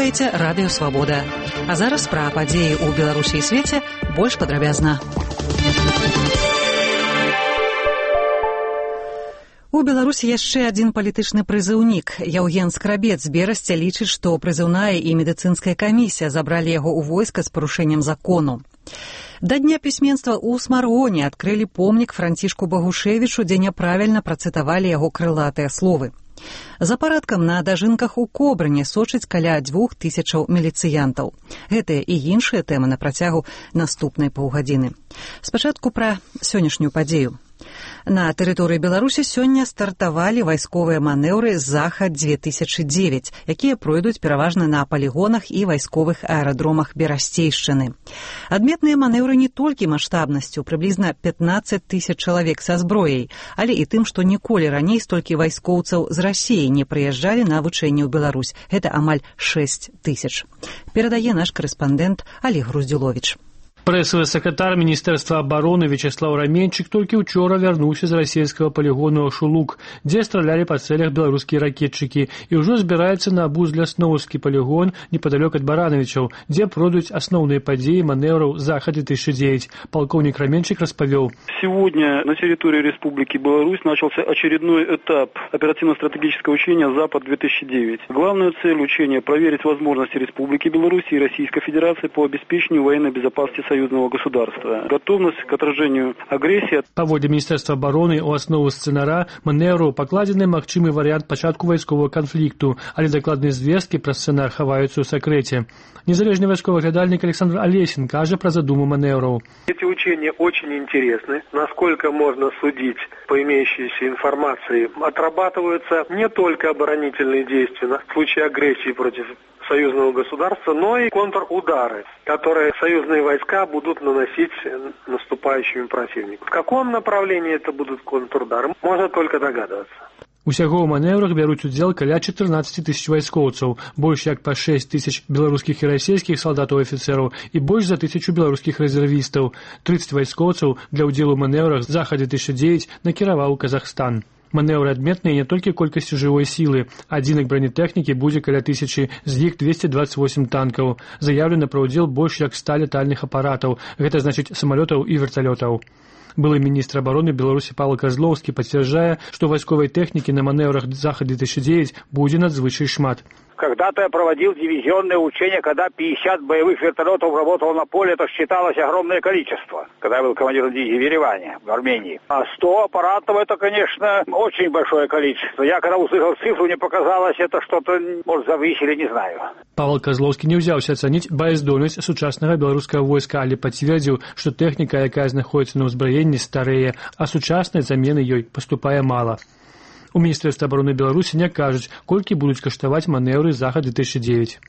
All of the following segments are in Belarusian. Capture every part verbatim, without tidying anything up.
слухаеце радыё Свабода. А зараз пра падзеі ў Беларусі і свеце больш падрабязна. У Беларусі яшчэ адзін палітычны прызыўнік. Яўген Скрабец з Берасця лічыць, што прызыўная і медыцынская камісія забралі яго ў войска з парушэннем закону. Да дня пісьменства ў Смаргоне адкрылі помнік Францішку Багушевічу, дзе няправільна працытавалі яго крылатыя словы. За парадкам на дажынках у Кобрыне сочыць каля дзвюх тысячаў міліцыянтаў. Гэтыя і іншыя тэмы на працягу наступнай паўгадзіны. Спачатку пра сённяшнюю падзею. На тэрыторыі Беларусі сёння стартавалі вайсковыя манеўры «Захад-две тысячы дзевяць», якія пройдуць пераважна на палігонах і вайсковых аэрадромах Берасцейшчыны. Адметныя манеўры не толькі маштабнасцю, прыблізна пятнаццаць тысяч чалавек са зброяй, але і тым, што ніколі раней столькі вайскоўцаў з Расіі не прыязджалі на вучэнне ў Беларусь. Гэта амаль шэсць тысяч. Перадае наш корэспандэнт Олег Груздзюловіч. Прэсавы сакратар Міністэрства абароны Вячеслаў Раменчык толькі ўчора вярнуўся з расійскага палігону Шулук, дзе стралялі па цэлях беларускія ракетчыкі, і ўжо збіраецца на Бузлясноўскі палігон непадалёк ад Барановичаў, дзе пройдуць асноўныя падзеі манеўраў «Захад-две тысячи девять». Полковник Раменчик распавёў. Сегодня на территории Республики Беларусь начался очередной этап оперативно-стратегического учения «Запад-две тысячи девять». Главная цель учения – проверить возможности Республики Беларусь и Российской Федерации по обеспечению военной безопасности союзного государства. Готовность к отражению агрессии. Паводле Міністэрства абароны у аснову сцэнара манеўру пакладзены магчымы варыянт пачатку вайсковага канфлікту, але дакладныя звесткі пра сцэнар хаваюцца ў сакрэце. Незалежный вайсковы глядальник Александр Олесин кажа пра задуму манеўраў. Эти учения очень интересны. Насколько можно судить по имеющейся информации, отрабатываются не только оборонительные действия в случае агрессии против союзного государства, но и контрудары, которые союзные войска будут наносить наступающим противникам. В каком направлении это будут контрудары, можно только догадываться. Усяго ў манеўрах бяруць удзел каля чатырнаццаць тысяч вайскоўцаў, больш як па шэсць тысяч беларускіх і расійскіх салдатаў і афіцэраў і больш за тысячу беларускіх рэзервістаў. трыццаць вайскоўцаў для ўдзелу ў манеўрах «Захад-две тысячи девять» накіраваў Казахстан. Манеўры адметныя не толькі колькасцю жывой сілы. Адзінак бронетэхнікі будзе каля тысячы, з іх двести двадцать восемь танкаў. Заяўлена пра ўдзел больш як ста летальных апаратаў, гэта значыць самалётаў і верталётаў. Былы міністр абароны Беларусі Павел Козловскі пацвярджае, што вайсковай тэхнікі на манеўрах «Захад-две тысячи девять» будзе надзвычай шмат. Когда-то я проводил дивизионное учение, когда пятьдесят боевых вертолетов работало на поле, это считалось огромное количество, когда я был командиром дивизии в Ереване, в Армении. А сто аппаратов – это, конечно, очень большое количество. Я когда услышал цифру, мне показалось, это что-то, может, завысили, не знаю. Павел Козловскі не ўзяўся ацаніць баяздольнасць сучаснага беларускага войска, але пацвердзіў, што тэхніка, якая знаходзіцца на ўзбраенні, старэе, а сучаснай замены ёй паступае мала. У Міністэрстве абароны Беларусі не кажуць, колькі будуць каштаваць манеўры «Захад-две тысячи девять».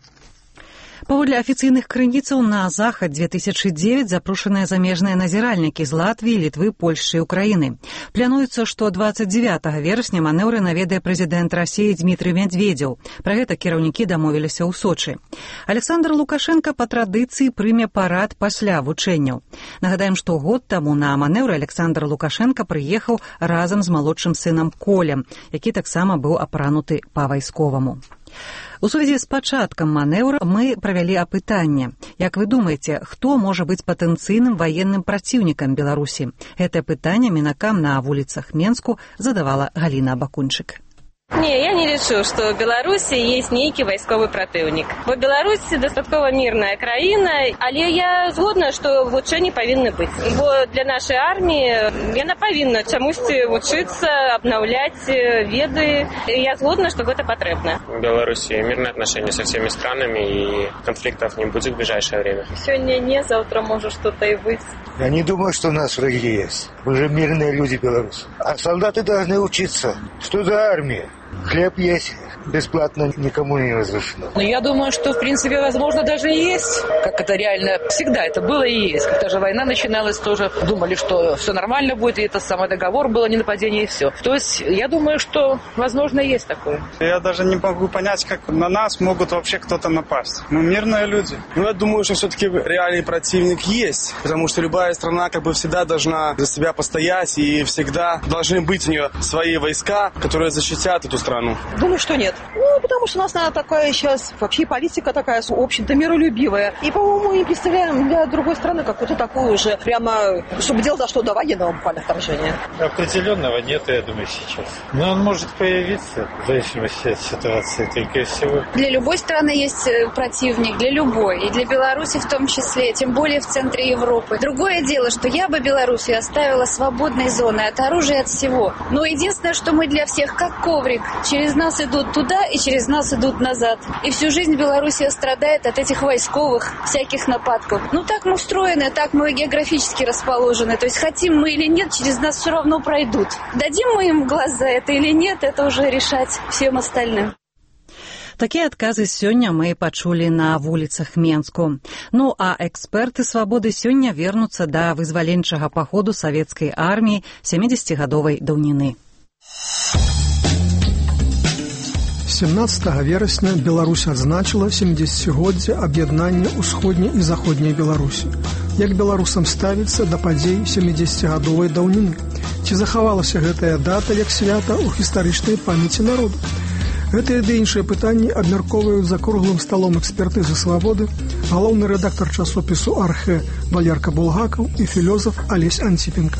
Паводле афіцыйных крыніцаў на «Захад-две тысячи девять» запрошаныя замежныя назіральнікі з Латвіі, Літвы, Польшчы і Украіны. Плануецца, што двадцать девятого верасня манеўры наведае прэзідэнт Расіі Дмітрый Медведзеў. Пра гэта кіраўнікі дамовіліся ў Сочы. Александр Лукашенко па традыцыі прыме парад пасля вучэнняў. Нагадаем, што год таму на манеўры Александр Лукашенко прыехаў разам з малодшым сынам Колем, які таксама быў апрануты па-вайсковаму. У сувязі з пачаткам манеўра мы правялі апытанне. Як вы думаеце, хто можа быць патэнцыйным ваенным праціўнікам Беларусі? Гэтае пытанне мінакам на вуліцах Менску задавала Галіна Бакунчык. Не, я не лічу, што ў Беларусі ёсць нейкі вайсковы праціўнік. Бо Беларусь дастаткова мірная краіна, але я згодна, што вучэнні павінны быць. Бо для нашай арміі яна павінна чамусьці вучыцца, абнаўляць веды. Я згодна, што гэта патрэбна. В Беларуси мирные отношения со всеми странами, и конфликтов не будет в ближайшее время. Сегодня не, завтра может что-то и быть. Я не думаю, что у нас враги есть. Мы же мирные люди белорусы. А солдаты должны учиться. Что за армия? Хлеб есть, бесплатно никому не разрешено. Но я думаю, что, в принципе, возможно, даже и есть. Как это реально всегда это было и есть. Когда же война начиналась, тоже думали, что все нормально будет, и это самый договор было, не нападение, и все. То есть, я думаю, что, возможно, есть такое. Я даже не могу понять, как на нас могут вообще кто-то напасть. Мы мирные люди. Ну, я думаю, что все-таки реальный противник есть, потому что любая страна как бы всегда должна за себя постоять, и всегда должны быть у нее свои войска, которые защитят эту эту страну? Думаю, что нет. Ну, потому что у нас, наверное, такая сейчас вообще политика такая, в общем-то, миролюбивая. И, по-моему, мы не представляем для другой страны какую-то такую уже, прямо, чтобы дело дошло до военного буквально вторжения. Определенного нет, я думаю, сейчас. Но он может появиться в зависимости от ситуации, только и всего. Для любой страны есть противник, для любой. И для Беларуси в том числе, тем более в центре Европы. Другое дело, что я бы Белоруссию оставила свободной зоной от оружия, от всего. Но единственное, что мы для всех как коврик. Через нас идут туда и через нас идут назад. И всю жизнь Белоруссия страдает от этих войсковых всяких нападков. Ну так мы устроены, так мы географически расположены. То есть хотим мы или нет, через нас все равно пройдут. Дадим мы им глаз за это или нет, это уже решать всем остальным. Такія адказы сёння мы пачулі на вуліцах Менску. Ну, а эксперты «Свабоды» сёння вернуцца да вызваленчага паходу савецкай арміі сямідзесяцігадовай даўніны. семнадцатага верасня Беларусь адзначыла сямідзесяцігоддзе аб'яднання ўсходняй і заходняй Беларусі. Як беларусам ставіцца да падзей сямідзесяцігадовай даўніны? Ці захавалася гэтая дата як свята ў гістарычнай памяці народу? Гэтыя ды іншыя пытанні абмяркоўваюць за круглым сталом экспертызы «Свабоды» галоўны рэдактар часопісу «Архэ» Валерка Булгакаў і філёзаф Алесь Антипенко.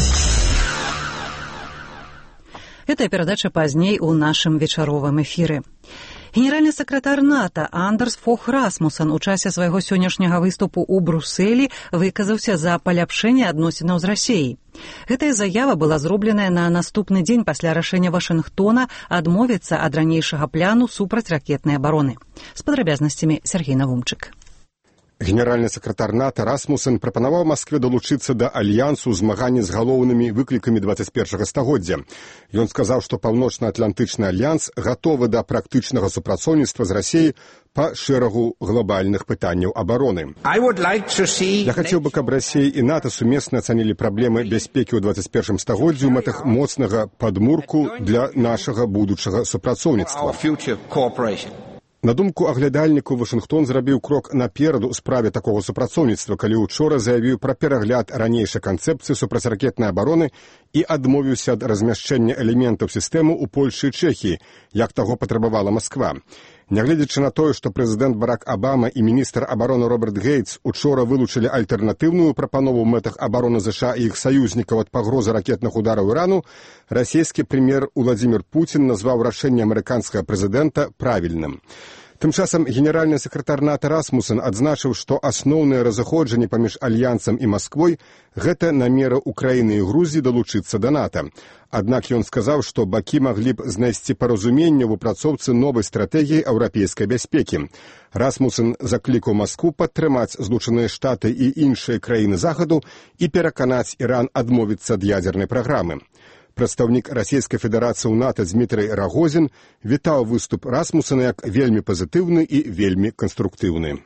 Гэтая перадача пазней у нашым вечаровым эфіры. Генеральны сакратар НАТО Андерс Фох Расмуссен у часе свайго сённяшняга выступу ў Брусэлі выказаўся за паляпшэнне адносінаў з Расіяй. Гэтая заява была зробленая на наступны дзень пасля рашэння Вашынгтона адмовіцца ад ранейшага пляну супрацьракетнай абароны. З падрабязнасцямі Сергей Навумчык. Генеральны сакратар НАТО Расмуссен прапанаваў Маскве далучыцца да альянсу змагання з галоўнымі выклікамі дваццаць першага стагоддзя. Ён сказаў, што паўночна-атлантычны альянс гатовы да практычнага супрацоўніцтва з Расіяй па шэрагу глобальных пытанняў абароны. Like see... Я хацеў бы, каб Расія і НАТО сумесна ацанілі праблемы бяспекі ў дваццаць першым стагоддзі ў мэтах моцнага падмурку для нашага будучага супрацоўніцтва. На думку аглядальніку, Вашынгтон зрабіў крок наперад у справе такога супрацоўніцтва, калі учора заявіў пра перагляд ранейшай канцэпцыі супрацьракетнай абароны і адмовіўся ад размяшчэння элементаў сістэмы ў Польшы і Чэхіі, як таго патрабавала Масква. Нягледзячы на тое, што прэзідэнт Барак Абама і міністр абароны Роберт Гейтс учора вылучылі альтэрнатыўную прапанову ў мэтах абароны ЗША і іх саюзнікаў ад пагрозы ракетных удараў Ірану, расійскі прэм'ер Уладзімір Пуцін назваў рашэнне амерыканскага прэзідэнта правільным. Тым часам генеральны сакратар НАТО Расмуссен адзначыў, што асноўныя разыходжанні паміж альянсам і Масквой – гэта намеры Украіны і Грузіі далучыцца да НАТО. Аднак ён сказаў, што бакі маглі б знайсці паразуменне ў выпрацоўцы новай стратэгіі еўрапейскай бяспекі. Расмуссен заклікаў Маскву падтрымаць Злучаныя Штаты і іншыя краіны Захаду і пераканаць Іран адмовіцца ад ядзернай праграмы. Прадстаўнік Расійскай Федэрацыі ў НАТО Дмітрый Рагозін вітаў выступ Расмуссена як вельмі пазітыўны і вельмі канструктыўны.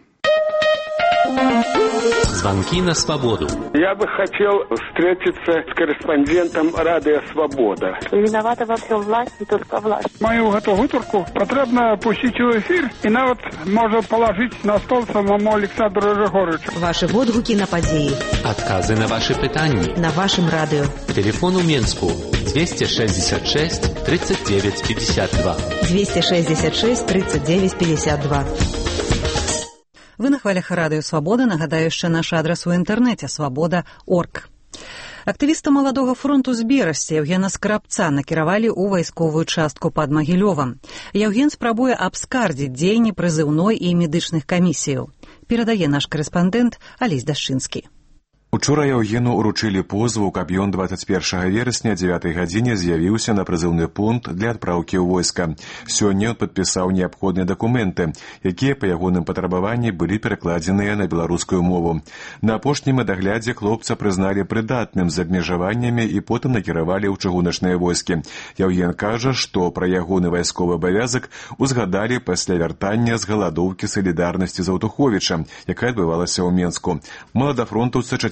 Звонки на свободу. Я бы хотел встретиться с корреспондентом Радио Свобода. Виновата во всем власть, не только власть. Мою эту гутарку потрібно пустить у эфир и нават может положить на стол самому Александру Григоровичу. Ваши водгуки на подеи. Отказы на ваши питания. На вашем радио. Телефон у Минску двести шестьдесят шесть тридцать девять пятьдесят два. двести шестьдесят шесть тридцать девять пятьдесят два. Вы на хвалях Радыё Свабода, нагадаю яшчэ наш адрас у інтэрнэце свабода крапка орг. Актывіста маладога фронту з Берасці Яўгена Скрабца накіравалі ў вайсковую частку пад Магілёвам. Яўген спрабуе абскардзіць дзеянні прызыўной і медычных камісіяў. Перадае наш карэспандэнт Алесь Дашчынскі. Учора Яўгену уручылі позву, каб ён дваццаць першага верасня дзевятай гадзіне з'явіўся на прызыўны пункт для адпраўкі ў войска. Сёння ён падпісаў неабходныя дакументы, якія па ягоным патрабаванні былі перакладзеныя на беларускую мову. На апошнім адаглядзе хлопца прызналі прыдатным з абмежаваннямі і потым накіравалі ў чыгуначныя войскі. Яўген кажа, што пра ягоны вайсковы абавязак узгадалі пасля вяртання з галадоўкі салідарнасці Заўтуховіча, якая адбывалася ў Менску. Маладафронтаўца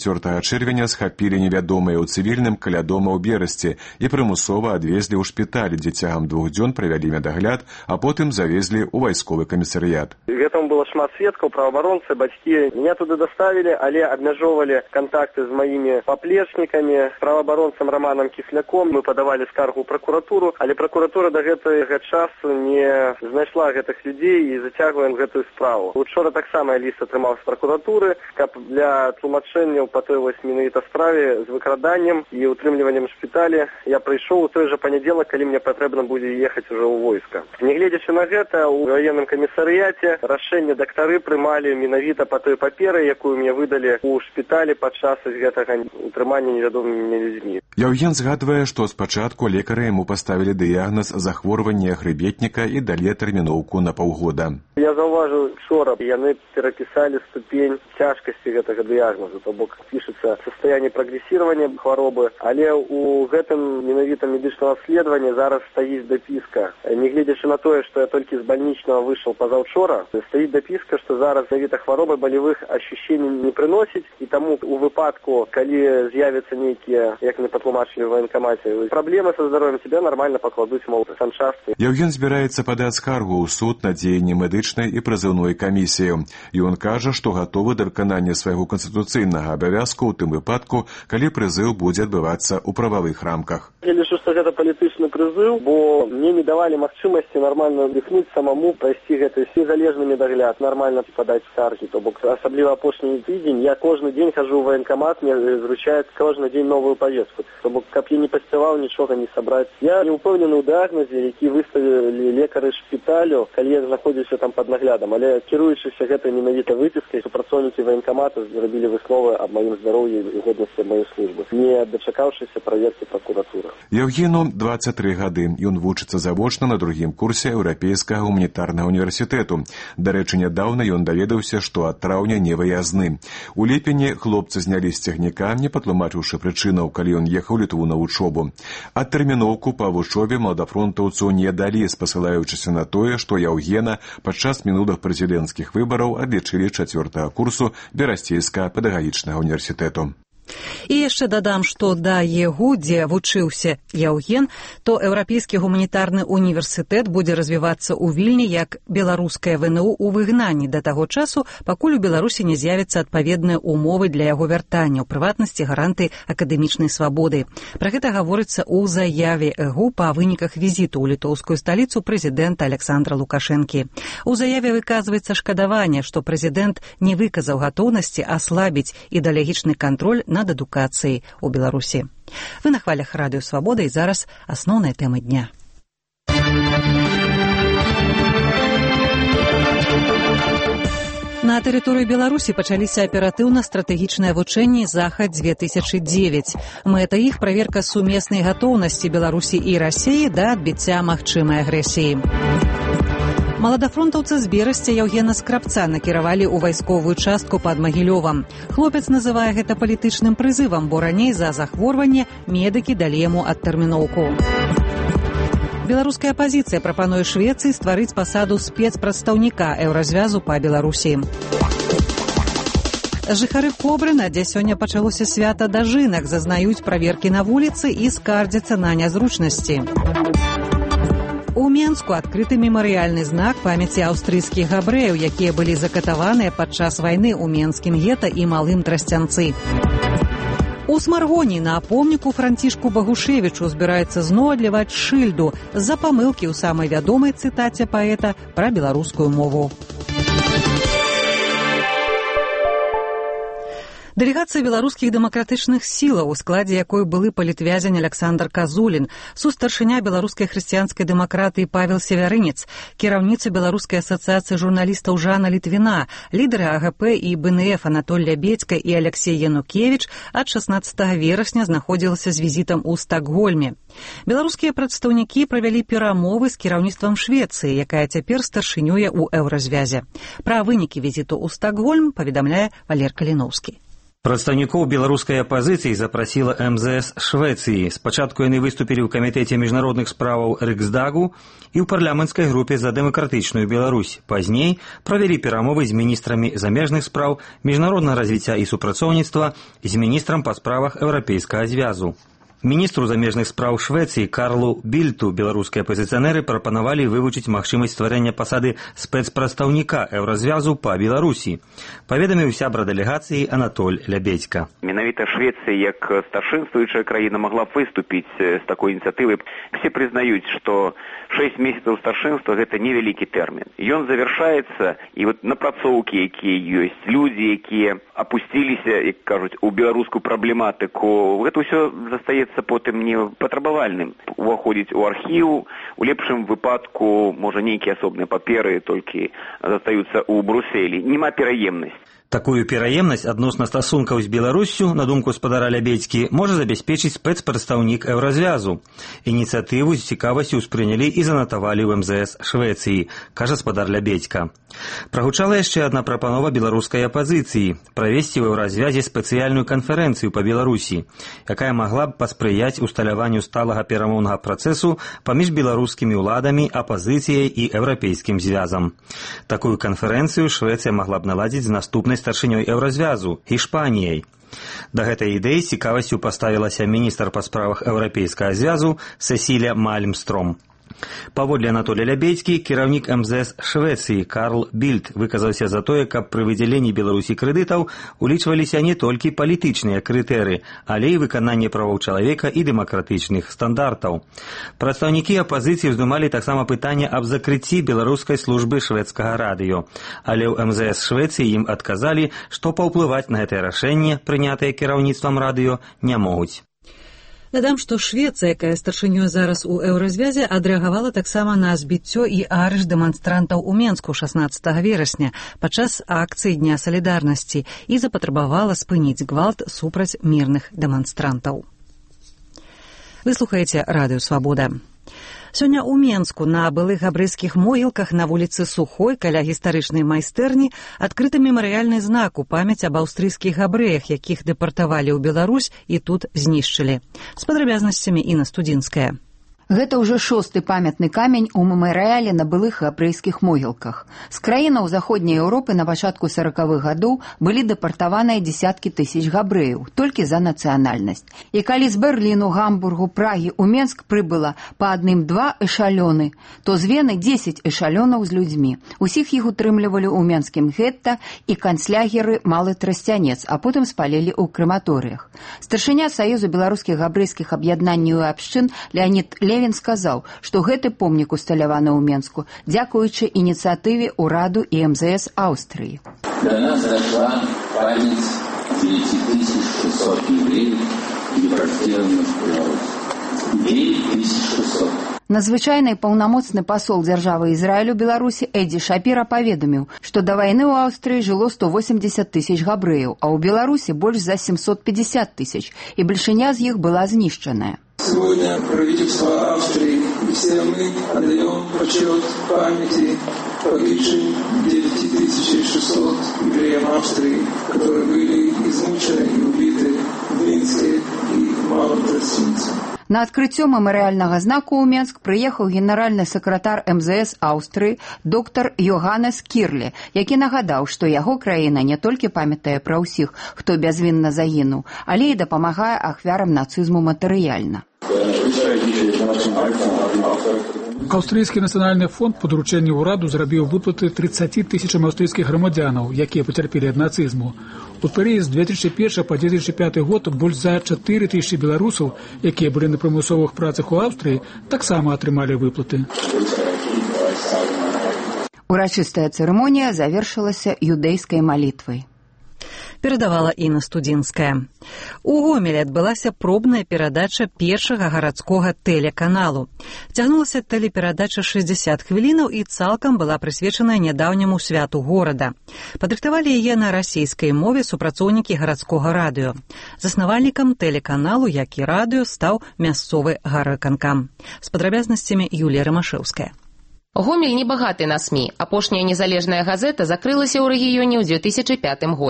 чацвёртага чэрвеня схапілі невядомыя ў цывільным каля дома ў Берасці і прымусова адвезлі ў шпіталь, дзе цягам двух дзён правялі медагляд, а потым завезлі ў вайсковы камісарыят. Гэтаму было шмат сведкаў, праваабаронцы, бацькі. Меня туды даставілі, але абмяжоўвалі кантакты з маімі паплечнікамі, праваабаронцам Романом Кісляком. Мы падавалі скаргу ў пракуратуру, але пракуратура да гэтага часу не знайшла гэтых людзей і зацягваем гэтую справу. Учора таксама ліст атрымаў з пракуратуры, каб для тлумачэнняў па той вось менавіта справе з выкраданнем і утрымліваннем шпіталі я прыйшоў у той жа панядзелак, калі мне патрэбна будзе ехаць ужо ў войска. Нягледзячы на гэта, у раённым камісарыяце рашэнне дактары прымалі менавіта па той паперы, якую мне выдалі ў шпіталі падчас гэтага утрымання невядомымі людзьмі. Яўген згадвае, што спачатку лекары яму паставілі дыягназ захворвання хрыбетніка і далі тэрміноўку на паўгода. Я заўважыў учора, яны перапісалі ступень цяжкасці гэтага дыягназу, то бок пішацца састаянне прагрэсіравання хваробы, але ў гэтым менавіта медычнага абследавання зараз стаіць дапіска. Нягледзячы на тое, што я толькі з бальнічнага выйшаў пазаўчора, стаіць дапіска, што зараз менавіта хваробы балевых ачушченняў не прыносіць, і таму у выпадку, калі з'явяцца нейкія, як мне патлумачылі ў ваенкамаце, праблемы са здароўем, тебе нормально пакладуць, мол, санчасткі. Яўген збіраецца падаць скаргу ў суд на дзеянні медычнай і прызыўной камісіі. Ён кажа, што гатовы да выканання свайго канстытуцыйнага абавязку ў тым выпадку, калі прызыў будзе адбывацца ў прававых рамках. Я лічу, што гэта палітычны прызыў, бо мне не давалі магчымасці нармальна дыхнуць самому, прайсці гэты незалежны медагляд, нармальна падаць скаргі. То бок, асабліва апошні тыдзень, я кожны дзень хожу ў военкомат, мне зручаюць кожны дзень новую повестку. То бок, каб я не паспяваў нічога не сабраць. Я не упэўнены ў дыягназе, які выставілі лекары шпіталю, калі я знаходзіўся там пад наглядам, але кіруючыся гэтай менавіта выпіскай, супрацоўнікі военкомата зрабілі высновы аб маім здароўі і годнасці маёй службы, не дачакаўшыся праверкі пракуратуры. Яўгену дваццаць тры гады. Ён вучыцца завочна на другім курсе Еўрапейскага гуманітарнага універсітэту. Дарэчы, нядаўна ён даведаўся, што ад траўня не выязны. У ліпені хлопцы знялі з цягніка, не патлумачыўшы прычынаў, калі ён ехаў Літву на вучобу. Адтэрміноўку па вучобе маладафронтаўцу не далі, спасылаючыся на тое, што Яўгена падчас мінулых прэзідэнцкіх выбараў адлічылі чацвёртага курсу Берасцейскага педагагічнага універсітэту. І яшчэ дадам, што да ЕГУ, дзе вучыўся Яўген, то Еўрапейскі гуманітарны універсітэт будзе развівацца ў Вільні як беларускае ВНУ ў выгнанні да таго часу, пакуль у Беларусі не з'явяцца адпаведныя умовы для яго вяртання, у прыватнасці гаранты акадэмічнай свабоды. Пра гэта гаворыцца ў заяве ЕГУ па выніках візіту ў літоўскую сталіцу прэзідэнта Александра Лукашэнкі. У заяве выказваецца шкадаванне, што прэзідэнт не выказаў гатоўнасці аслабіць ідэалагічны кантроль над адукацыяй у Беларусі. Вы на хвалях радыё Свабода, і зараз асноўныя тэмы дня. На тэрыторыі Беларусі пачаліся аператыўна-стратэгічныя вучэнні «Захад-две тысячы дзевяць». Мэта іх – праверка сумеснай гатоўнасці Беларусі і Расіі да адбіцця магчымай агрэсіі. Маладафронтаўца з Берасця Яўгена Скрабца накіравалі ў вайсковую частку пад Магілёвам. Хлопец называе гэта палітычным прызывам, бо раней за захворванне медыкі далі яму адтэрміноўку. Беларуская апазіцыя прапануе Швецыі стварыць пасаду спецпрадстаўніка еўразвязу па Беларусі. Жыхары Кобры, дзе сёння пачалося свята дажынак, зазнаюць праверкі на вуліцы і скардзяцца на нязручнасці. У Менску адкрыты мемарыяльны знак памяці аўстрыйскіх габрэяў, якія былі закатаваныя падчас вайны ў менскім гета і малым Трасцянцы. У Смаргоні на помніку Францішку Багушевічу збіраецца зноў адліваць шыльду з-за памылкі ў самай вядомай цытаце паэта пра беларускую мову. Дэлегацыя беларускіх дэмакратычных сілаў, у складзе якой былы палітвязень Александр Казулін, сустаршыня беларускай хрысціянскай дэмакратыі Павел Севярынец, кіраўніца беларускай асацыяцыі журналістаў Жанна Літвіна, лідары АГП і БНФ Анатолія Бецька і Алексей Янукевіч ад шаснаццатага верасня знаходзілася з візітам у Стакгольме. Беларускія прадстаўнікі правялі перамовы з кіраўніцтвам Швецыі, якая цяпер старшынюе ў еўразвязе. Пра вынікі візіту ў Стакгольм паведамляе Валер Каліноўскі. Прадстаўнікоў беларускай апазіцыі запрасіла эм зэ эс Швецыі. Спачатку яны выступілі ў камітэце міжнародных справаў Рыксдагу і ў парламенцкай групе за дэмакратычную Беларусь. Пазней правялі перамовы з міністрамі замежных спраў, міжнароднага развіцця і супрацоўніцтва і з міністрам па справах Еўрапейскага звязу. Міністру замежных спраў Швецыі Карлу Більту беларускія апазіцыянеры прапанавалі вывучыць магчымасць стварэння пасады спецпрадстаўніка Еўразвязу па Беларусі, паведаміў сябра дэлегацыі Анатоль Лябедзька. Менавіта Швецыя, як старшынствуючая краіна, могла б выступіць з такой ініцыятывай. Все прызнаюць, што шэсць месяцаў старшынства – гэта невялікі тэрмін. Ён завяршаецца, і вот напрацоўкі, якія ёсць, людзі, якія апусціліся, як кажуць, у беларускую праблематыку, гэта ўсё застаецца потым не патрабавальным. Уваходзіць у архіў, у лепшым выпадку, можа, нейкія асобныя паперы толькі застаюцца ў Брусэлі. Нема пераемнасць. Такую пераемнасць адносна стасункаў з Беларуссю, на думку спадара Лябедзькі, можа забяспечыць спецпрадстаўнік Еўразвязу. Ініцыятыву з цікавасцю ўспрынялі і занатавалі ў эм зэ эс Швецыі, кажа спадар Лябедзька. Прагучала яшчэ адна прапанова беларускай апазіцыі – правесці ў Еўразвязе спецыяльную канферэнцыю па Беларусі, якая магла б паспрыяць усталяванню сталага перамоўнага працэсу паміж беларускімі ўладамі, апазіцыяй і Еўрапейскім звязам. Такую канферэнцыю Швецыя магла б наладзіць з наступнай старшынёй Еўразвязу – Ішпаніяй. Да гэтай ідэі з цікавасцю паставілася міністр па справах Еўрапейскага звязу Сесілія Мальмстром. Паводле Анатолія Лябедзькі, кіраўнік эм зэ эс Швецыі Карл Більт выказаўся за тое, каб пры выдзяленні Беларусі крэдытаў улічваліся не толькі палітычныя крытэрыі, але і выкананне правоў чалавека і дэмакратычных стандартаў. Прадстаўнікі апазіцыі ўздымалі таксама пытанне аб закрыцці беларускай службы шведскага радыё, але ў эм зэ эс Швецыі ім адказалі, што паўплываць на гэтае рашэнне, прынятае кіраўніцтвам радыё, не могуць. Дадам, што Швецыя, якая старшынёй зараз у Еўразвязе, адрэагавала таксама на збіццё і арыш дэманстрантаў у Менску шаснаццатага верасня падчас акцыі Дня салідарнасці і запатрабавала спыніць гвалт супраць мірных дэманстрантаў. Вы слухаеце Радыё Свабода. Сёння ў Менску на былых габрэйскіх могілках на вуліцы Сухой каля гістарычнай майстэрні адкрыты мемарыяльны знак у памяць аб аўстрыйскіх габрэях, якіх дэпартавалі ў Беларусь і тут знішчылі. З падрабязнасцямі Інна Студзінская. Гэта ўжо шосты памятны камень у мемарыяле на былых габрэйскіх могілках. З краінаў заходняй Еўропы на пачатку саракавых гадоў былі дэпартаваныя дзесяткі тысяч габрэяў, толькі за нацыянальнасць. І калі з Берліну, Гамбургу, Прагі ў Менск прыбыла па адным два эшалёны, то з Вены дзесяць эшалёнаў з людзьмі. Усіх іх утрымлівалі ў менскім гетта і канцлягеры Малы Трасцянец, а потым спалілі ў крэматорыях. Старшыня Саюзу беларускіх габрэйскіх аб'яднанняў і абшчын Леонід Левін сказаў, што гэты помнік усталяваны ў Менску дзякуючы ініцыятыве ўраду і эм зэ эс Аўстрыі. До нас дошла память девять тысяч шестьсот евреев, депортированных в Беларусь. девять тысяч шестьсот. Надзвычайны паўнамоцны пасол дзяржавы Ізраілю Беларусі Эдзі Шапіра паведаміў, што да вайны ў Аўстрыі жыло сто восемьдесят тысяч габрэяў, а ў Беларусі больш за семьсот пятьдесят тысяч, і бальшыня з іх была знішчаная. Сегодня правительство Австрии и все мы отдаем почет памяти погибшим девять тысяч шестьсот евреям Австрии, которые были измучены и убиты в Минске и Малом Трасцянце. На адкрыццё мемарыяльнага знаку ў Менск прыехаў генеральны сакратар эм зэ эс Аўстрыі доктар Йоганнес Кірле, які нагадаў, што яго краіна не толькі памятае пра ўсіх, хто бязвінна загінуў, але і дапамагае ахвярам нацызму матэрыяльна. Аўстрыйскі нацыянальны фонд па даручэнні ўраду зрабіў выплаты тридцати тысячам аўстрыйскіх грамадзянаў, якія пацярпелі ад нацызму. У перыяд з две тысячи першы па две тысячи пяты год больш за чатыры тысячы беларусаў, якія былі на прымусовых працах у Аўстрыі, таксама атрымалі выплаты. Урачыстая цырымонія завершылася юдэйскай малітвай. Перадавала Інна Студзінская. У Гомелі адбылася пробная перадача першага гарадскога тэлеканалу. Цягнулася тэлеперадача шэсцьдзесят хвілінаў і цалкам была прысвечаная нядаўняму святу горада. Падрыхтавалі яе на расійскай мове супрацоўнікі гарадскога радыё. Заснавальнікам тэлеканалу, як і радыё, стаў мясцовы гарвыканкам. З падрабязнасцямі Юлія Рамашэўская. Гомель небагаты на СМІ. Апошняя незалежная газета закрылася ў рэгіёне ў две тысячи пятым годзе.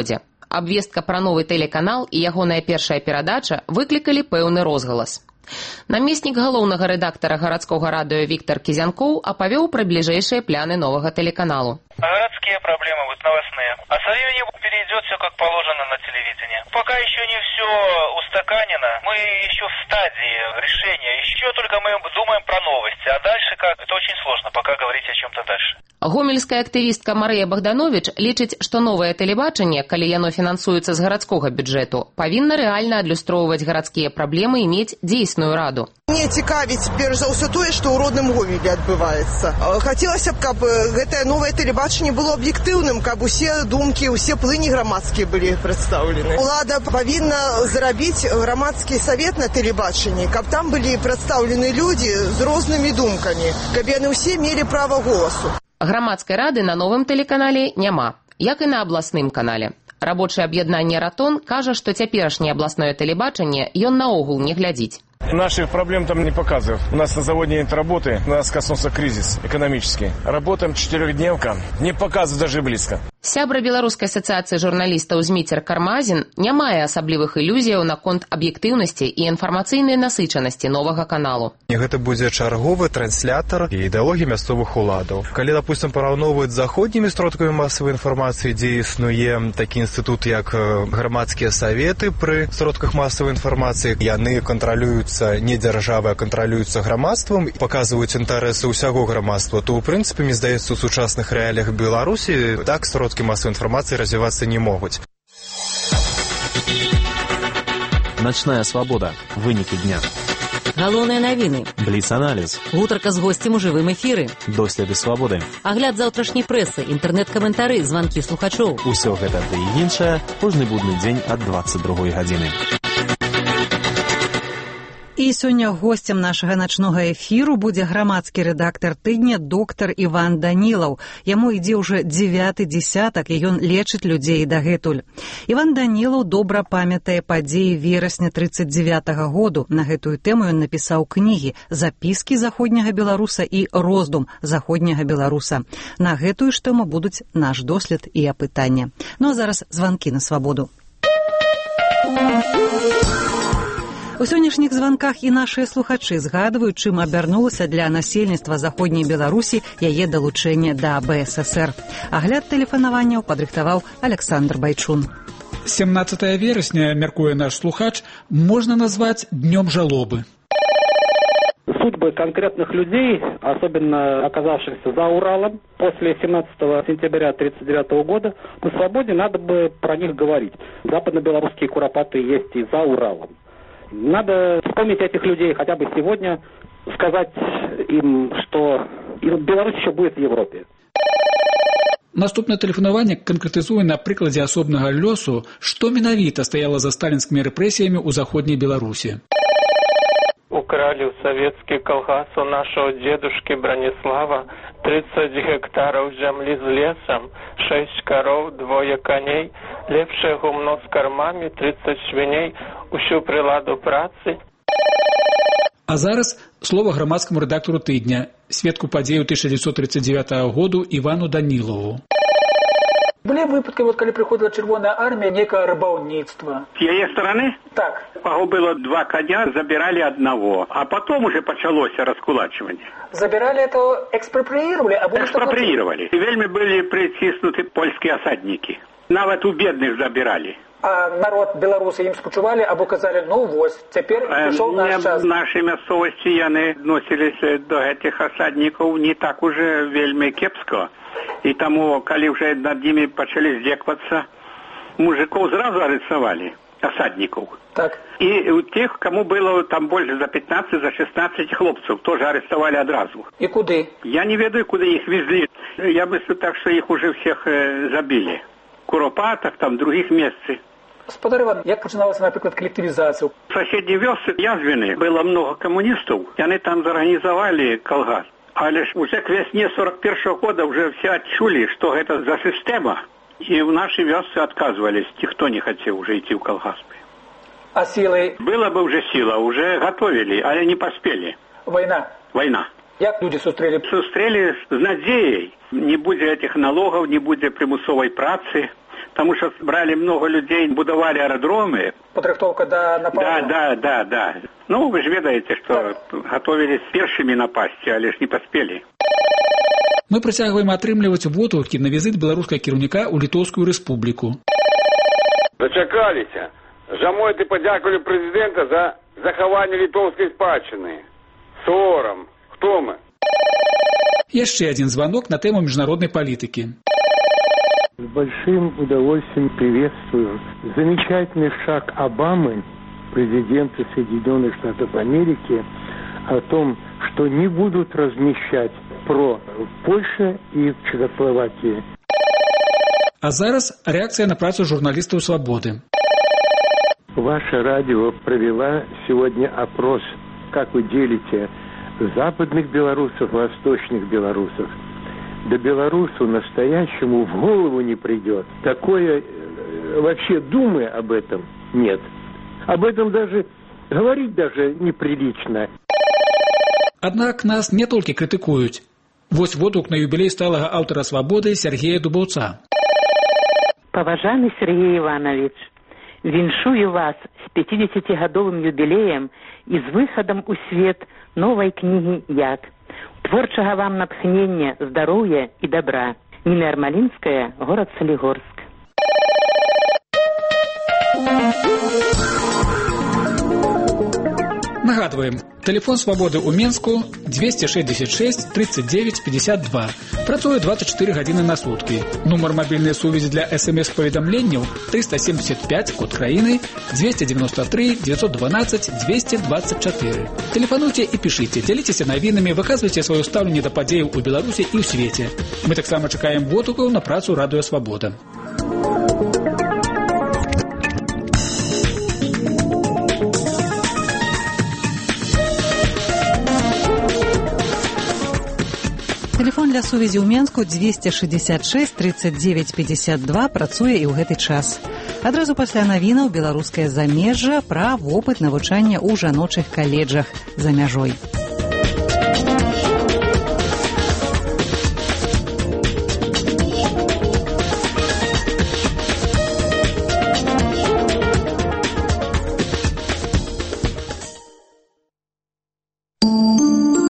Абвестка пра новы тэлеканал і ягоная першая перадача выклікалі пэўны розгалас. Намеснік галоўнага рэдактара гарадскога радыё Віктор Кізянкоў апавёў пра бліжэйшыя пляны новага телеканалу. Городские проблемы, вот новостные. А со временем перейдет все как положено на телевидение. Пока еще не все устаканено. Мы еще в стадии решения. Еще только мы думаем про новости. А дальше как? Это очень сложно пока говорить о чем-то дальше. Гомельская актывістка Марыя Богданович лічыць, што новае тэлебачанне, калі яно фінансуецца з гарадскога бюджэту, павінна рэальна адлюстроўваць гарадскія праблемы і мець дзейсную раду. Мне цікавіць, перш за ўсё тое, што ў родным Гомелі адбываецца. Хацелася б, каб гэтае новае тэлебачанне было аб'ектыўным, каб усе думкі, усе плыні грамадскія былі прадстаўлены. Улада павінна зрабіць грамадскі савет на тэлебачанні, каб там былі прадстаўлены людзі з рознымі думкамі, каб яны ўсе мелі права голасу. Грамадскай рады на новым тэлеканале няма, як і на абласным канале. Рабочае аб'яднанне «Ратон» кажа, што цяперашняе абласное тэлебачанне ён наогул не глядзіць. Наших проблем там не показывают. У нас на заводе нет работы, нас коснулся кризис экономический. Работаем четырехдневка, не показывают даже близко. Сябра Беларускай асацыяцыі журналістаў Зміцер Кармазін не мае асаблівых ілюзіяў наконт аб'ектыўнасці і інфармацыйнай насычанасці новага каналу. Гэта будзе чарговы транслятар ідэалогіі мясцовых уладаў. Калі, допустим, параўноўваюць з заходнімі сродкамі масавай інфармацыі, дзе існуе такі інстытут, як грамадскія саветы пры сродках масавай інфармацыі, яны кантралююцца не дзяржавай, а кантралююцца грамадствам, паказваюць інтарэсы ўсяго грамадства, то, ў прынцыпе, мне здаецца, у сучасных рэаліях Беларусі так сродкі массовой информации развиваться не могут. Ночная свобода. Выники дня. Галоўныя навіны. Бліц-аналіз. Гутарка з госцем у жывым эфіры. Доследы свабоды. Агляд заўтрашняй прэсы, інтэрнэт-каментары, званкі слухачоў. Усё гэта ды і іншае кожны будны дзень ад дваццаць другой гадзіны. І сёння госцем нашага начнога эфіру будзе грамадскі рэдактар тыдня доктар Іван Данілаў. Яму ідзе ўжо дзевяты дзесятак, і ён лечыць людзей дагэтуль. Іван Данілаў добра памятае падзеі верасня трыццаць дзевятага году. На гэтую тэму ён напісаў кнігі «Запіскі заходняга беларуса» і «Роздум заходняга беларуса». На гэтую ж тэму будуць наш дослед і апытанне. Ну а зараз званкі на свабоду. У сённяшніх званках і нашыя слухачы згадваюць, чым абярнулася для насельніцтва заходняй Беларусі яе далучэнне да бэ эс эсэр. Агляд тэлефанаванняў падрыхтаваў Александр Байчун. семнадцатое верасня, мяркуе наш слухач, можна назваць днём жалобы. Судьбы конкретных людей, особенно оказавшихся за Уралом, после семнадцатого сентября тридцать девятого года, на свободе надо бы про них говорить. Западно-белорусские куропаты есть и за Уралом. Надо вспомнить этих людей хотя бы сегодня, сказать им, что Беларусь еще будет в Европе. Наступнае тэлефанаванне канкрэтызуе на прыкладзе асобнага лёсу, што менавіта стаяла за сталінскімі рэпрэсіямі ў заходняй Беларусі. Украли в советский колхоз у нашего дедушки Бронислава тридцать гектаров земли с лесом, шесть коров, двое коней, лепшее гумно с кормами, тридцать свиней, усю приладу працы. А зараз слова грамадскаму рэдактару тыдня, сведку падзею тысяча девятьсот тридцать девятого году Івану Данілову. Были выпадки, вот, когда приходила Червоная армия, некое рыболовництво. С ее стороны? Так. Погубило два коня, забирали одного. А потом уже началось раскулачивание. Забирали это, экспроприировали? А экспроприировали. И вельми были притиснуты польские осадники. Нават у бедных забирали. А народ белорусы им спочували, або казали, ну вот, теперь пришел наш час. В нашей местности яны относились до этих осадников не так уже вельми кепско. И тому, коли уже над ними почали здекваться, мужиков сразу арестовали, осадников. Так. И у тех, кому было там больше за пятнадцать, за шестнадцать хлопцев, тоже арестовали одразу. И куда? Я не ведаю, куда их везли. Я мыслю так, что их уже всех э, забили. В Куропатах, там, других местах. Господар Иван, як починалася, наприклад, коллективизация? В соседней вёске Язвины было много коммунистов, и они там зорганизовали колгас. Але ж уже к весне сорок первого года уже все отчули, что это за система. И в нашей вёске отказывались. Никто не хотел уже идти в колгас. А силой? Было бы уже сила, уже готовили, а не поспели. Война? Война. Як люди сустрэлі? Сустрэлі з надзеяй. Не будзе этих налогаў, не будзе прымусовай працы. Потому что брали много людей, будовали аэродромы. Падрыхтоўка да нападу? Да, да, да, да. Ну, вы же ведаете, что так. Готовились першими напасти, але ж не поспели. Мы працягваем атрымліваць водгукі на візіт беларускага кіраўніка ў Літоўскую рэспубліку. Дачакаліся. Жамойты падзякавалі прэзідэнта за захаванне літоўскай спадчыны. Сорам. Хто мы? Яшчэ адзін званок на тэму міжнароднай палітыкі. С большим удовольствием приветствую замечательный шаг Обамы, президента Соединенных Штатов Америки, о том, что не будут размещать ПРО в Польше и в Чехословакии. А зараз реакция на працу журналистов «Свободы». Ваше радио провела сегодня опрос, как вы делите западных белорусов, восточных белорусов. Да белорусу настоящему в голову не придет. Такое, вообще думы об этом нет. Об этом даже говорить даже неприлично. Аднак нас не толькі крытыкуюць. Вось водгук на юбілей сталага аўтара «Свободы» Сергея Дубаўца. Паважаны Сергей Иванович, віншую вас с пятидесятигодовым юбилеем и с выходом у свет новой книги «Як». Творчага вам натхнення, здоров'я і добра. Ніна Ярмалінская, город Солігорськ. Нагадываем, телефон «Свободы» у Менску двести шестьдесят шесть тридцать девять пятьдесят два. Працуе двадцать четыре гадзіны на сутки. Нумар мобильной сувязі для смс-поведомленняў триста семьдесят пять, код краіны, двести девяносто три девятьсот двенадцать двести двадцать четыре. Телефануйте и пишите, делитесь навінамі, выказвайце сваё стаўленне да падзеяў у Беларусі і ў свеце. Мы таксама чакаем водгукаў на працу радыё «Свобода». Телефон для сувязі ў Менску двести шестьдесят шесть тридцать девять пятьдесят два працуе і ў гэты час. Адразу пасля навінаў беларускае замежжа пра вопыт навучання ў жаночых каледжах за мяжой.